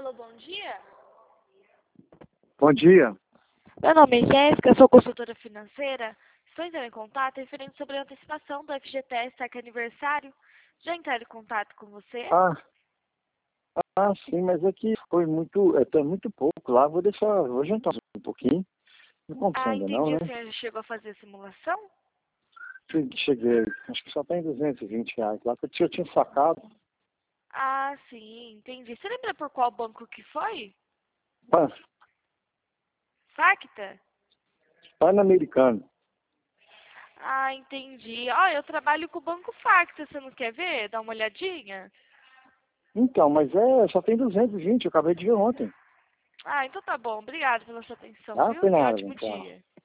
Alô, bom dia. Bom dia. Meu nome é Jéssica, sou consultora financeira. Estou entrando em contato referente sobre a antecipação do FGTS TEC Aniversário. Já entraram em contato com você? Sim, mas aqui foi muito, tá muito pouco lá. Vou jantar um pouquinho. Não aconteceu ainda não, Entendi. né? O senhor já chegou a fazer a simulação? Cheguei, acho que só tem R$ 220 lá, que eu tinha sacado. Sim, entendi. Você lembra por qual banco que foi? Pan, Facta? Pan-Americano. Entendi. Eu trabalho com o Banco Facta, você não quer ver? Dá uma olhadinha? Então, mas só tem 220, eu acabei de ver ontem. Então tá bom. Obrigada pela sua atenção, Ah, viu? foi Tenha um nada, ótimo tchau. dia.